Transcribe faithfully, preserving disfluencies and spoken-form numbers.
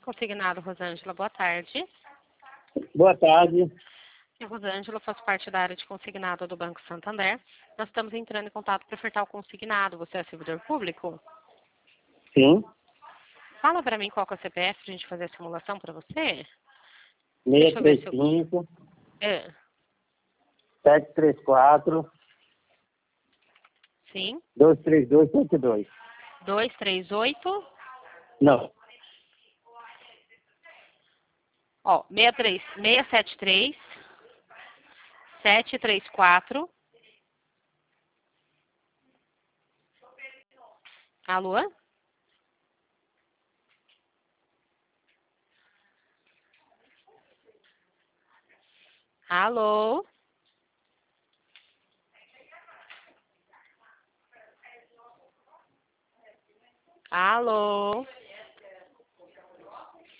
Consignado, Rosângela, boa tarde. Boa tarde. Eu, Rosângela, faço parte da área de consignado do Banco Santander. Nós estamos entrando em contato para ofertar o consignado. Você é servidor público? Sim. Fala para mim qual que é o C P F para a gente fazer a simulação para você. seis eu ver três se eu- cinco, É, sete três quatro, sim. dois três dois sete dois. dois três oito. Não. Ó, seis três seis sete três sete três quatro. Alô? Alô? Alô?